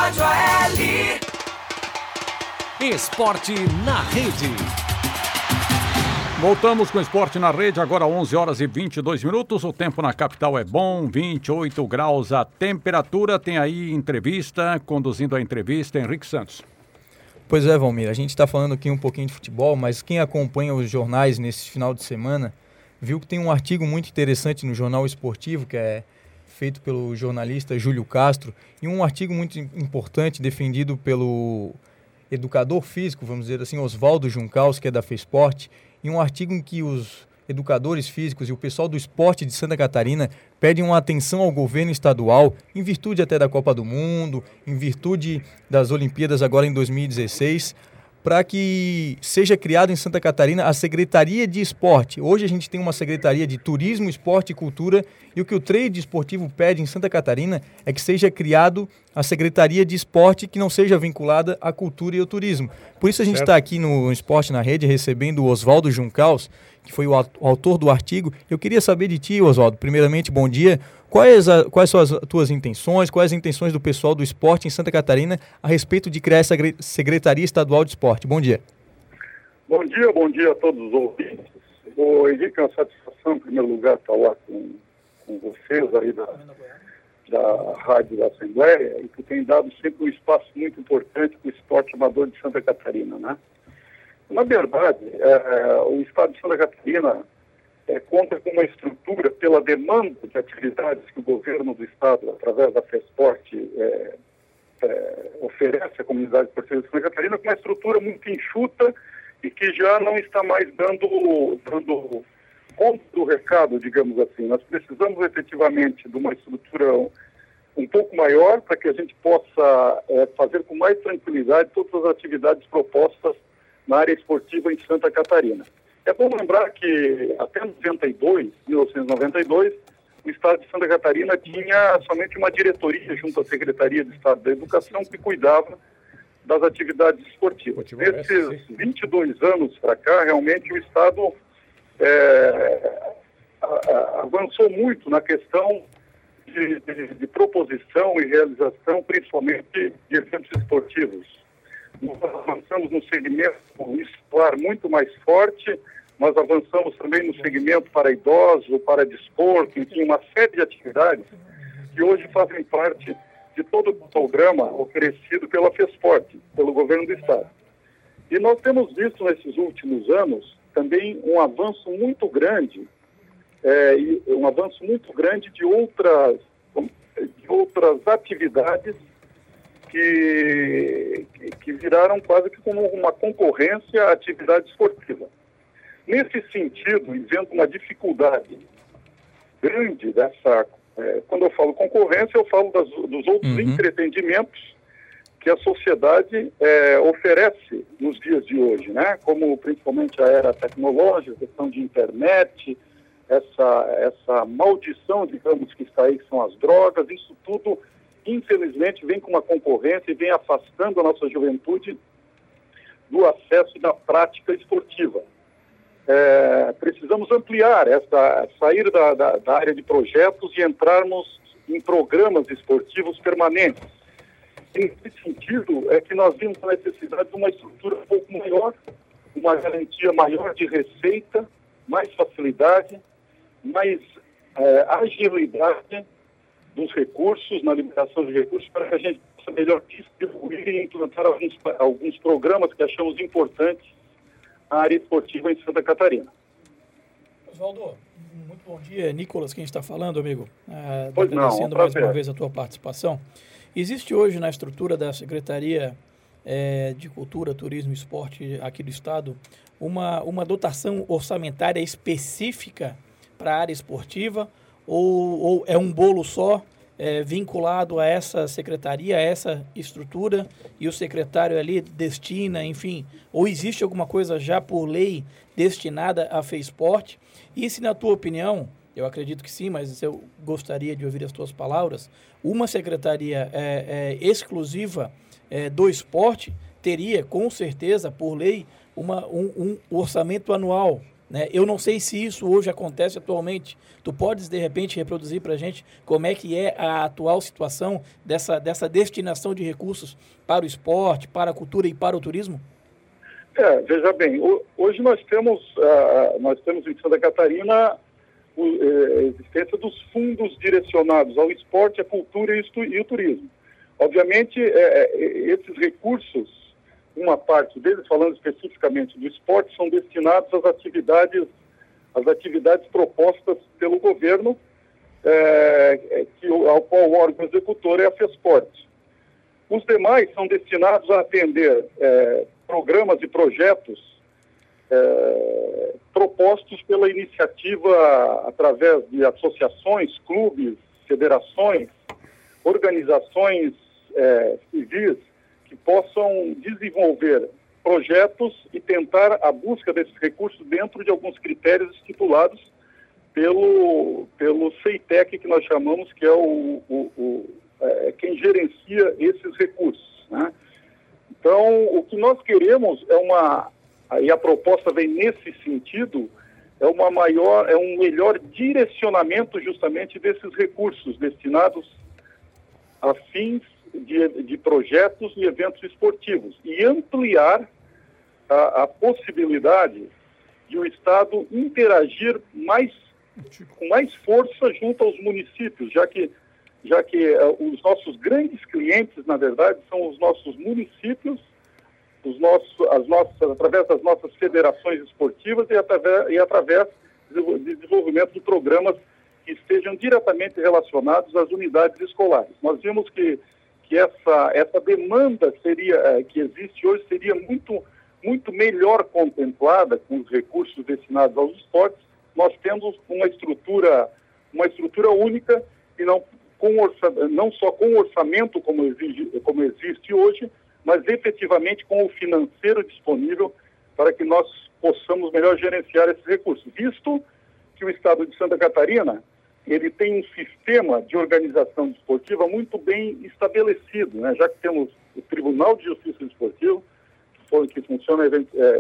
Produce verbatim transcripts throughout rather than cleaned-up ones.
Rádio A L. Esporte na Rede. Voltamos com Esporte na Rede, agora onze horas e vinte e dois minutos. O tempo na capital é bom, vinte e oito graus a temperatura. Tem aí entrevista, conduzindo a entrevista, Henrique Santos. Pois é, Valmir, a gente está falando aqui um pouquinho de futebol, mas quem acompanha os jornais nesse final de semana viu que tem um artigo muito interessante no Jornal Esportivo, que é feito pelo jornalista Júlio Castro, e um artigo muito importante defendido pelo educador físico, vamos dizer assim, Oswaldo Juncaus, que é da FESPORT, e um artigo em que os educadores físicos e o pessoal do esporte de Santa Catarina pedem uma atenção ao governo estadual, em virtude até da Copa do Mundo, em virtude das Olimpíadas agora em dois mil e dezesseis, para que seja criado em Santa Catarina a Secretaria de Esporte. Hoje a gente tem uma Secretaria de Turismo, Esporte e Cultura, e o que o trade esportivo pede em Santa Catarina é que seja criado a Secretaria de Esporte que não seja vinculada à cultura e ao turismo. Por isso a gente está aqui no Esporte na Rede recebendo o Oswaldo Juncaus, que foi o autor do artigo. Eu queria saber de ti, Oswaldo, primeiramente, bom dia. Quais, a, quais são as tuas intenções, quais as intenções do pessoal do esporte em Santa Catarina a respeito de criar essa Secretaria Estadual de Esporte? Bom dia. Bom dia, bom dia a todos os ouvintes. O Henrique, é uma satisfação, em primeiro lugar, estar lá com, com vocês aí da, da Rádio da Assembleia, e que tem dado sempre um espaço muito importante para o esporte amador de Santa Catarina, né? Na verdade, é, o Estado de Santa Catarina é, conta com uma estrutura pela demanda de atividades que o governo do Estado, através da FESPORT, é, é, oferece à comunidade esportiva de Santa Catarina, com uma estrutura muito enxuta e que já não está mais dando, dando conta do recado, digamos assim. Nós precisamos efetivamente de uma estrutura um pouco maior para que a gente possa é, fazer com mais tranquilidade todas as atividades propostas na área esportiva em Santa Catarina. É bom lembrar que até noventa e dois, mil novecentos e noventa e dois, o Estado de Santa Catarina tinha somente uma diretoria junto à Secretaria de Estado da Educação que cuidava das atividades esportivas. Nesses vinte e dois anos para cá, realmente o Estado é, a, a, avançou muito na questão de, de, de proposição e realização, principalmente de eventos esportivos. Nós avançamos no segmento escolar muito mais forte, nós avançamos também no segmento para idosos, para desporto, enfim, uma série de atividades que hoje fazem parte de todo o programa oferecido pela FESPORT, pelo governo do Estado. E nós temos visto nesses últimos anos também um avanço muito grande, é, um avanço muito grande de outras, de outras atividades Que, que viraram quase que como uma concorrência à atividade esportiva. Nesse sentido, e vendo uma dificuldade grande dessa... É, quando eu falo concorrência, eu falo das, dos outros uhum. entretenimentos que a sociedade é, oferece nos dias de hoje, né? Como principalmente a era tecnológica, a questão de internet, essa, essa maldição, digamos, que está aí, que são as drogas, isso tudo... infelizmente, vem com uma concorrência e vem afastando a nossa juventude do acesso da prática esportiva. É, precisamos ampliar, essa, sair da, da, da área de projetos e entrarmos em programas esportivos permanentes. E, nesse sentido, é que nós vimos a necessidade de uma estrutura um pouco maior, uma garantia maior de receita, mais facilidade, mais é, agilidade dos recursos, na liberação de recursos, para que a gente possa melhor distribuir e implantar alguns, alguns programas que achamos importantes na área esportiva em Santa Catarina. Oswaldo, muito bom dia. Nicolas, quem está falando, amigo? Ah, pois agradecendo não, um mais uma vez a tua participação. Existe hoje na estrutura da Secretaria é, de Cultura, Turismo e Esporte aqui do Estado uma, uma dotação orçamentária específica para a área esportiva? Ou, ou é um bolo só é, vinculado a essa secretaria, a essa estrutura, e o secretário ali destina, enfim, ou existe alguma coisa já por lei destinada à FESPORT? E se, na tua opinião, eu acredito que sim, mas eu gostaria de ouvir as tuas palavras, uma secretaria é, é, exclusiva é, do esporte teria, com certeza, por lei, uma, um, um orçamento anual né? Eu não sei se isso hoje acontece atualmente. Tu podes, de repente, reproduzir para a gente como é que é a atual situação dessa, dessa destinação de recursos para o esporte, para a cultura e para o turismo? É, veja bem, hoje nós temos, uh, nós temos em Santa Catarina a existência dos fundos direcionados ao esporte, à cultura e o turismo. Obviamente, é, esses recursos, uma parte deles, falando especificamente do esporte, são destinados às atividades, às atividades propostas pelo governo, é, que, ao qual o órgão executor é a FESPORT. Os demais são destinados a atender é, programas e projetos É, propostos pela iniciativa através de associações, clubes, federações, organizações é, civis que possam desenvolver projetos e tentar a busca desses recursos dentro de alguns critérios estipulados pelo, pelo CEITEC, que nós chamamos, que é o, o, o é, quem gerencia esses recursos, né? Então, o que nós queremos é uma... E a proposta vem nesse sentido, é uma maior, é um melhor direcionamento justamente desses recursos destinados a fins de, de projetos e eventos esportivos e ampliar a, a possibilidade de o Estado interagir mais, com mais força junto aos municípios, já que, já que uh, os nossos grandes clientes, na verdade, são os nossos municípios, Os nossos, as nossas, através das nossas federações esportivas e através, e através de desenvolvimento de programas que estejam diretamente relacionados às unidades escolares. Nós vimos que, que essa, essa demanda seria, que existe hoje seria muito, muito melhor contemplada com os recursos destinados aos esportes. Nós temos uma estrutura, uma estrutura única e não, com orça, não só com o orçamento como, exige, como existe hoje, mas efetivamente com o financeiro disponível para que nós possamos melhor gerenciar esses recursos, visto que o Estado de Santa Catarina ele tem um sistema de organização desportiva muito bem estabelecido, né? Já que temos o Tribunal de Justiça Desportiva, que, foi, que funciona é,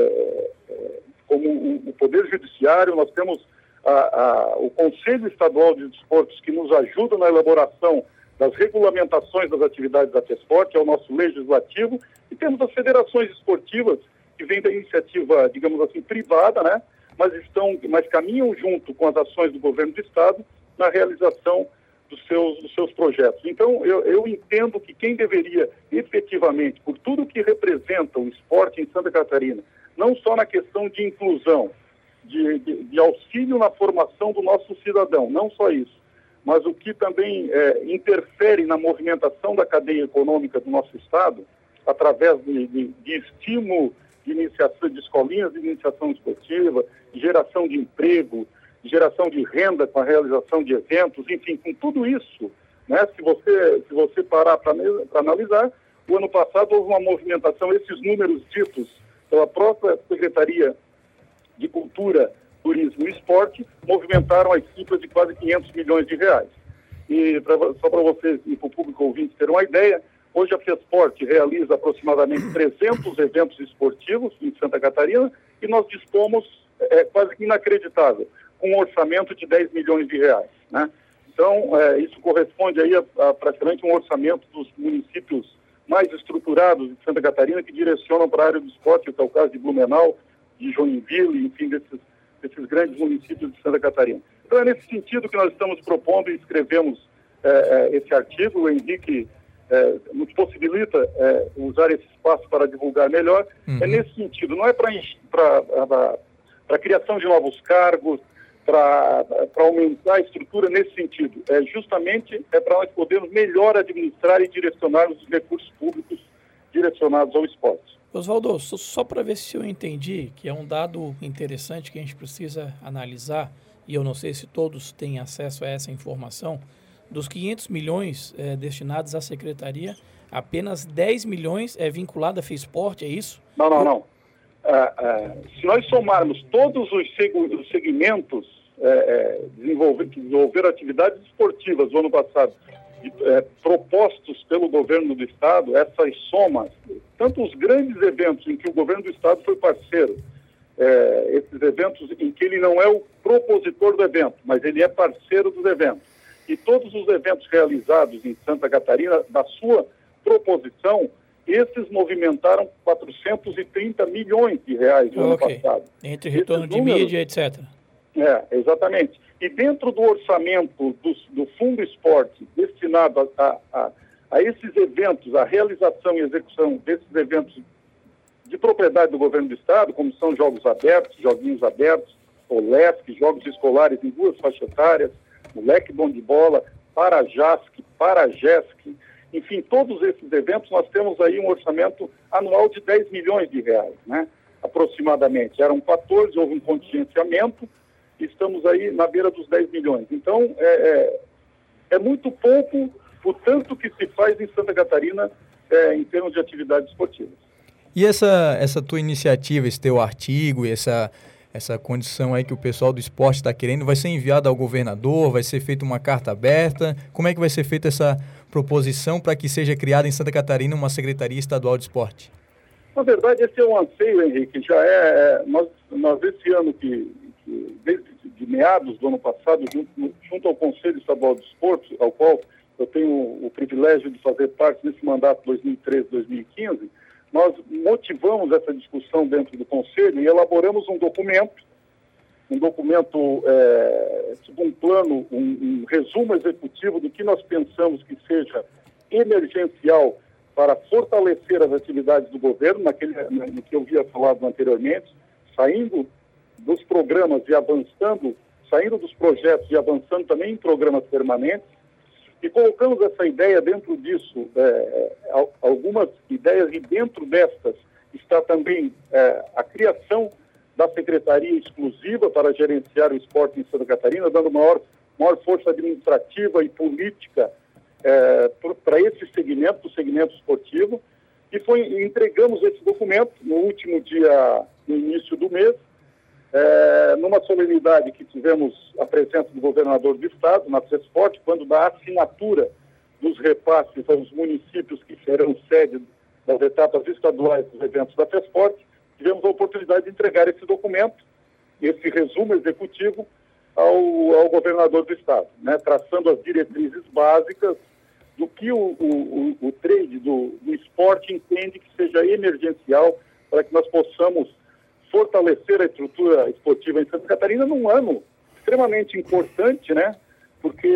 é, é, como o, o Poder Judiciário, nós temos a, a, o Conselho Estadual de Desportos, que nos ajuda na elaboração das regulamentações das atividades da FESPORT, que é o nosso legislativo, e temos as federações esportivas, que vêm da iniciativa, digamos assim, privada, né? Mas, estão, mas caminham junto com as ações do governo do Estado na realização dos seus, dos seus projetos. Então, eu, eu entendo que quem deveria, efetivamente, por tudo que representa o esporte em Santa Catarina, não só na questão de inclusão, de, de, de auxílio na formação do nosso cidadão, não só isso, mas o que também é, interfere na movimentação da cadeia econômica do nosso Estado, através de, de, de estímulo de iniciação de escolinhas de iniciação esportiva, de geração de emprego, de geração de renda com a realização de eventos, enfim, com tudo isso, né, se você, se você parar para analisar, o ano passado houve uma movimentação, esses números ditos pela própria Secretaria de Cultura, Turismo e Esporte, movimentaram as cifras de quase quinhentos milhões de reais. E pra, só para vocês e para o público ouvinte ter uma ideia, hoje a FESPORT realiza aproximadamente trezentos eventos esportivos em Santa Catarina e nós dispomos, é, quase que inacreditável, com um orçamento de dez milhões de reais, né? Então, é, isso corresponde aí a, a praticamente um orçamento dos municípios mais estruturados de Santa Catarina que direcionam para a área do esporte, que é o caso de Blumenau, de Joinville, enfim, desses, desses grandes municípios de Santa Catarina. Então, é nesse sentido que nós estamos propondo e escrevemos é, é, esse artigo. O Henrique É, nos possibilita é, usar esse espaço para divulgar melhor, uhum. É nesse sentido, não é para a criação de novos cargos, para aumentar a estrutura nesse sentido, é justamente é para nós podermos melhor administrar e direcionar os recursos públicos direcionados ao esporte. Oswaldo, só para ver se eu entendi, que é um dado interessante que a gente precisa analisar, e eu não sei se todos têm acesso a essa informação. Dos quinhentos milhões é, destinados à secretaria, apenas dez milhões é vinculado à FESPORT, é isso? Não, não, não. Ah, ah, se nós somarmos todos os, seg os segmentos é, é, desenvolver, que desenvolveram atividades esportivas no ano passado, é, propostos pelo governo do Estado, essas somas, tanto os grandes eventos em que o governo do Estado foi parceiro, é, esses eventos em que ele não é o propositor do evento, mas ele é parceiro dos eventos. E todos os eventos realizados em Santa Catarina, da sua proposição, esses movimentaram quatrocentos e trinta milhões de reais no okay. ano passado. Entre retorno Esses de números, mídia, etcétera. É, exatamente. E dentro do orçamento do, do Fundo Esporte, destinado a, a, a esses eventos, a realização e execução desses eventos de propriedade do governo do estado, como são jogos abertos, joguinhos abertos, o LESC, jogos escolares em duas faixas etárias, o Leque Bom de Bola, Parajasc, Parajesc, enfim, todos esses eventos nós temos aí um orçamento anual de dez milhões de reais, né? Aproximadamente. Eram quatorze, houve um contingenciamento, estamos aí na beira dos dez milhões. Então, é, é, é muito pouco o tanto que se faz em Santa Catarina é, em termos de atividades esportivas. E essa, essa tua iniciativa, esse teu artigo e essa, essa condição aí que o pessoal do esporte está querendo, vai ser enviada ao governador, vai ser feita uma carta aberta? Como é que vai ser feita essa proposição para que seja criada em Santa Catarina uma Secretaria Estadual de Esporte? Na verdade, esse é um anseio, Henrique, já é, nós, nós esse ano que, que desde de meados do ano passado, junto, junto ao Conselho Estadual de Esporte, ao qual eu tenho o privilégio de fazer parte nesse mandato dois mil e treze a dois mil e quinze, nós motivamos essa discussão dentro do Conselho e elaboramos um documento, um documento, é, tipo um plano, um, um resumo executivo do que nós pensamos que seja emergencial para fortalecer as atividades do governo, naquele, no que eu havia falado anteriormente, saindo dos programas e avançando, saindo dos projetos e avançando também em programas permanentes, e colocamos essa ideia dentro disso, é, algumas ideias, e dentro destas está também é, a criação da Secretaria Exclusiva para gerenciar o esporte em Santa Catarina, dando maior, maior força administrativa e política é, para esse segmento, o segmento esportivo, e foi, entregamos esse documento no último dia, no início do mês, É, numa solenidade que tivemos a presença do governador do estado, na FESPORT, quando da assinatura dos repasses aos municípios que serão sede das etapas estaduais dos eventos da FESPORT, tivemos a oportunidade de entregar esse documento, esse resumo executivo, ao, ao governador do estado, né, traçando as diretrizes básicas do que o, o, o trade do, do esporte entende que seja emergencial para que nós possamos fortalecer a estrutura esportiva em Santa Catarina num ano extremamente importante, né? Porque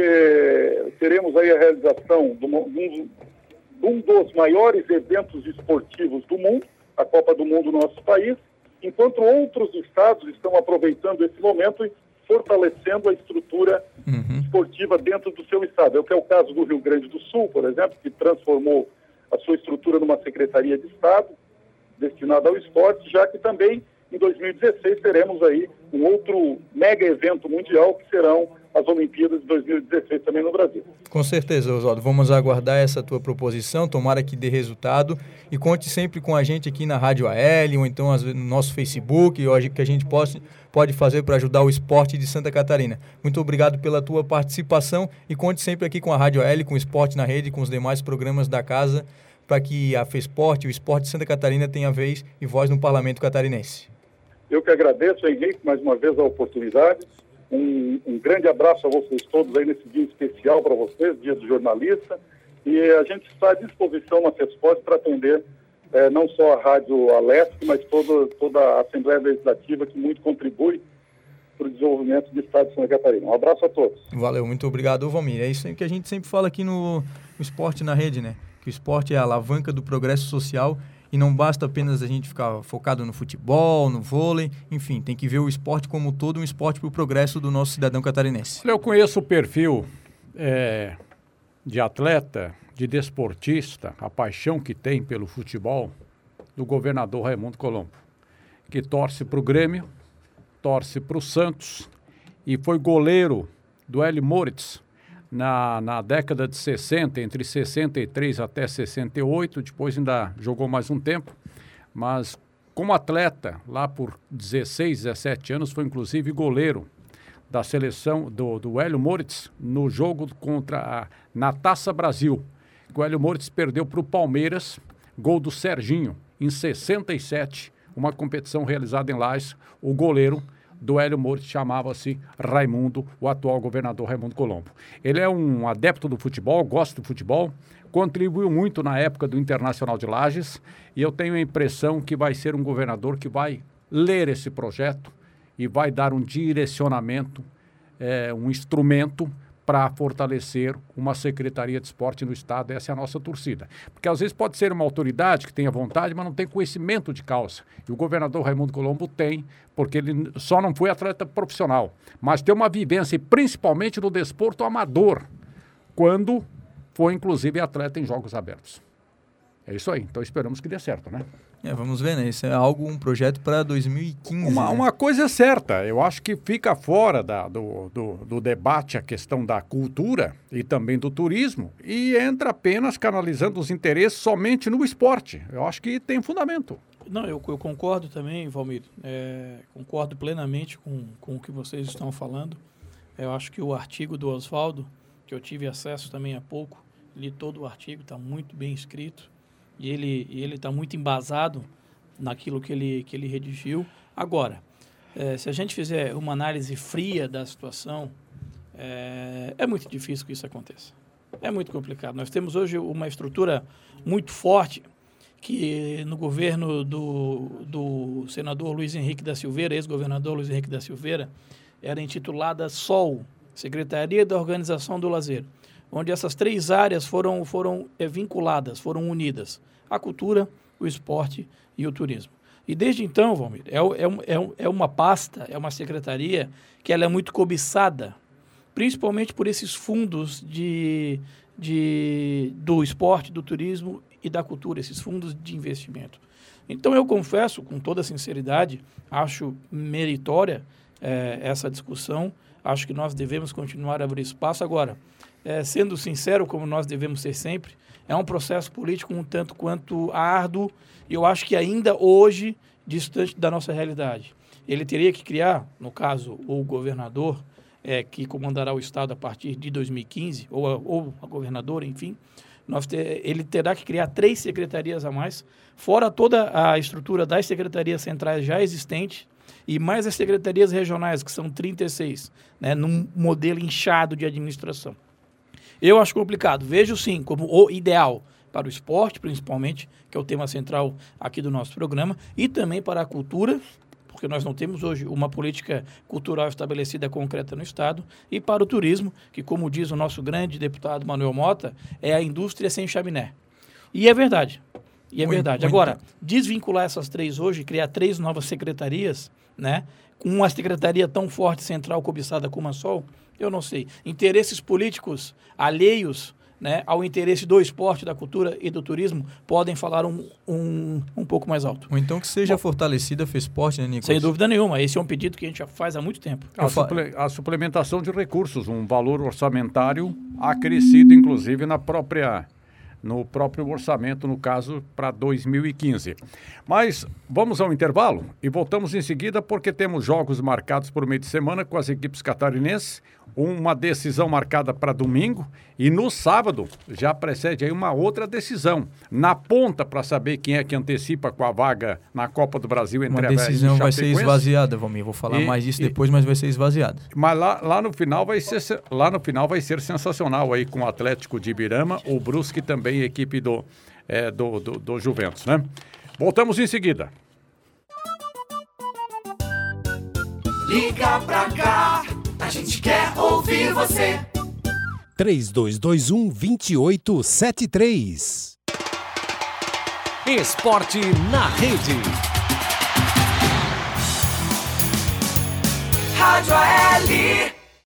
teremos aí a realização de um, de um dos maiores eventos esportivos do mundo, a Copa do Mundo no nosso país, enquanto outros estados estão aproveitando esse momento e fortalecendo a estrutura uhum. esportiva dentro do seu estado. É o que é o caso do Rio Grande do Sul, por exemplo, que transformou a sua estrutura numa Secretaria de Estado destinada ao esporte, já que também em dois mil e dezesseis teremos aí um outro mega evento mundial que serão as Olimpíadas de dois mil e dezesseis também no Brasil. Com certeza, Oswaldo. Vamos aguardar essa tua proposição, tomara que dê resultado e conte sempre com a gente aqui na Rádio A L ou então no nosso Facebook, hoje que a gente pode, pode fazer para ajudar o esporte de Santa Catarina. Muito obrigado pela tua participação e conte sempre aqui com a Rádio A L, com o Esporte na Rede, com os demais programas da casa, para que a FESPORT e o esporte de Santa Catarina tenha vez e voz no Parlamento catarinense. Eu que agradeço, Henrique, mais uma vez a oportunidade. Um, um grande abraço a vocês todos aí nesse dia especial para vocês, dia do jornalista. E a gente está à disposição na FESPORT para atender eh, não só a Rádio Alesc, mas toda, toda a Assembleia Legislativa que muito contribui para o desenvolvimento do Estado de Santa Catarina. Um abraço a todos. Valeu, muito obrigado, Valmir. É isso que a gente sempre fala aqui no, no Esporte na Rede, né? Que o esporte é a alavanca do progresso social. E não basta apenas a gente ficar focado no futebol, no vôlei, enfim, tem que ver o esporte como todo um esporte para o progresso do nosso cidadão catarinense. Eu conheço o perfil é, de atleta, de desportista, a paixão que tem pelo futebol do governador Raimundo Colombo, que torce para o Grêmio, torce para o Santos e foi goleiro do Hélio Moritz Na, na década de sessenta, entre sessenta e três até sessenta e oito, depois ainda jogou mais um tempo, mas como atleta, lá por dezesseis, dezessete anos, foi inclusive goleiro da seleção do, do Hélio Moritz no jogo contra a, na Taça Brasil. O Hélio Moritz perdeu para o Palmeiras, gol do Serginho, em sessenta e sete, uma competição realizada em Lages. O goleiro do Hélio Moura chamava-se Raimundo, o atual governador Raimundo Colombo. Ele é um adepto do futebol, gosta do futebol, contribuiu muito na época do Internacional de Lages e eu tenho a impressão que vai ser um governador que vai ler esse projeto e vai dar um direcionamento, é, um instrumento para fortalecer uma Secretaria de Esporte no Estado. Essa é a nossa torcida. Porque às vezes pode ser uma autoridade que tenha vontade, mas não tem conhecimento de causa. E o governador Raimundo Colombo tem, porque ele só não foi atleta profissional, mas tem uma vivência, principalmente no desporto amador, quando foi inclusive atleta em Jogos Abertos. É isso aí. Então esperamos que dê certo, né? É, vamos ver, né? Isso é algo, um projeto para dois mil e quinze. Uma, né? uma coisa é certa, eu acho que fica fora da, do, do, do debate a questão da cultura e também do turismo e entra apenas canalizando os interesses somente no esporte. Eu acho que tem fundamento. Não, eu, eu concordo também, Valmir. É, concordo plenamente com, com o que vocês estão falando. Eu acho que o artigo do Oswaldo, que eu tive acesso também há pouco, li todo o artigo, está muito bem escrito. E ele e ele está muito embasado naquilo que ele, que ele redigiu. Agora, é, se a gente fizer uma análise fria da situação, é, é muito difícil que isso aconteça. É muito complicado. Nós temos hoje uma estrutura muito forte que no governo do, do senador Luiz Henrique da Silveira, ex-governador Luiz Henrique da Silveira, era intitulada SOL, Secretaria da Organização do Lazer, onde essas três áreas foram, foram é, vinculadas, foram unidas, a cultura, o esporte e o turismo. E desde então, Valmir, é, é, é, é uma pasta, é uma secretaria que ela é muito cobiçada, principalmente por esses fundos de, de, do esporte, do turismo e da cultura, esses fundos de investimento. Então, eu confesso, com toda sinceridade, acho meritória é, essa discussão, acho que nós devemos continuar a abrir espaço. Agora, É, sendo sincero, como nós devemos ser sempre, é um processo político um tanto quanto árduo e eu acho que ainda hoje distante da nossa realidade. Ele teria que criar, no caso, o governador, é, que comandará o Estado a partir de dois mil e quinze, ou a, ou a governadora, enfim, nós ter, ele terá que criar três secretarias a mais, fora toda a estrutura das secretarias centrais já existentes, e mais as secretarias regionais, que são trinta e seis, né, num modelo inchado de administração. Eu acho complicado. Vejo, sim, como o ideal para o esporte, principalmente, que é o tema central aqui do nosso programa, e também para a cultura, porque nós não temos hoje uma política cultural estabelecida concreta no Estado, e para o turismo, que, como diz o nosso grande deputado Manuel Mota, é a indústria sem chaminé. E é verdade. E é muito, verdade. Muito. Agora, desvincular essas três hoje, criar três novas secretarias, né, com uma secretaria tão forte, central, cobiçada como a Sol, eu não sei. Interesses políticos alheios, né, ao interesse do esporte, da cultura e do turismo podem falar um, um, um pouco mais alto. Ou então que seja Bom, fortalecida a FESPORT, né, Nicolas? Sem dúvida nenhuma. Esse é um pedido que a gente já faz há muito tempo. A, suple, a suplementação de recursos, um valor orçamentário acrescido, inclusive, na própria... no próprio orçamento, no caso, para dois mil e quinze. Mas vamos ao intervalo e voltamos em seguida porque temos jogos marcados por meio de semana com as equipes catarinenses, uma decisão marcada para domingo e no sábado já precede aí uma outra decisão na ponta para saber quem é que antecipa com a vaga na Copa do Brasil entre a Uma decisão vai ser esvaziada, Valmir. Vou falar e, mais disso e, depois, mas vai ser esvaziada. Mas lá, lá, no final vai ser, lá no final vai ser sensacional aí com o Atlético de Ibirama, o Brusque também, a equipe do, é, do, do, do Juventus, né? Voltamos em seguida. Liga pra cá, a gente quer ouvir você. três dois dois um, dois oito sete três. Esporte na rede. Rádio A L.